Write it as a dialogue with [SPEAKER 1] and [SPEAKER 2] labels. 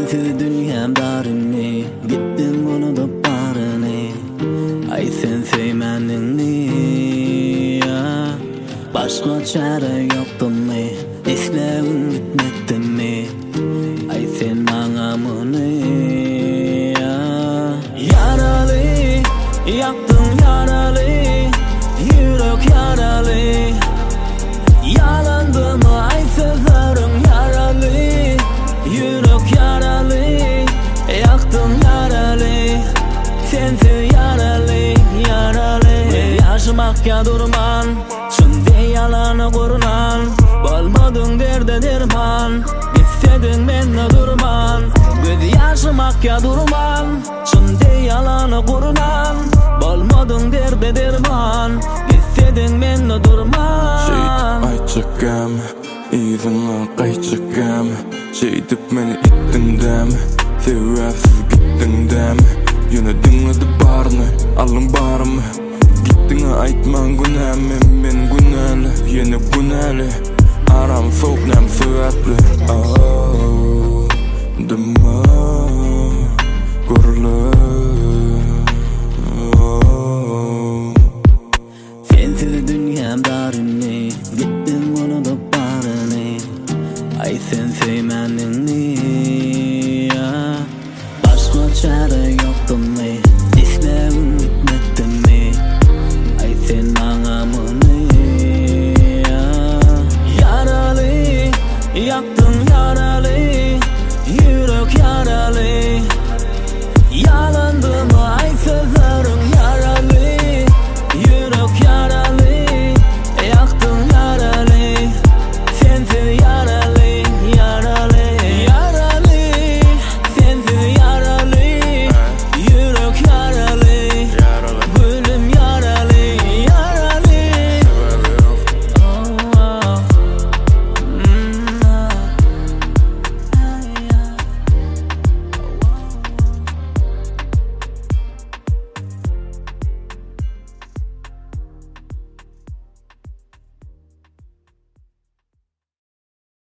[SPEAKER 1] sensiz dünyam darını, gittin unutup barını. Ay sen sevmenini ya, başka çare yoktu mu? İsleğin gitmedi mi? Ay sen bana bunu ya. Yaralı, yaktın yaralı, yürek yaralı. Yalandı mı ay sözlerim yaralı, yürek yaralı, yaktın yaralı, sensiz yaralı, yaralı. Yaşamak ya durman, şimdi yalanı kurunan, olmadın derde derman, gitsedin benle durman. Göz yaşamak ya durman, şimdi yalanı kurunan, olmadın derde derman, gitsedin benle durman.
[SPEAKER 2] Ayçakam, izine kayçakam, şeydip meni ittin dem, sebepsiz gittin dem. Yine dinledi barını, alın barımı. Gittin aytman günahım, ben günahlı, yine günahlı. Aram soğuk nem sebepli,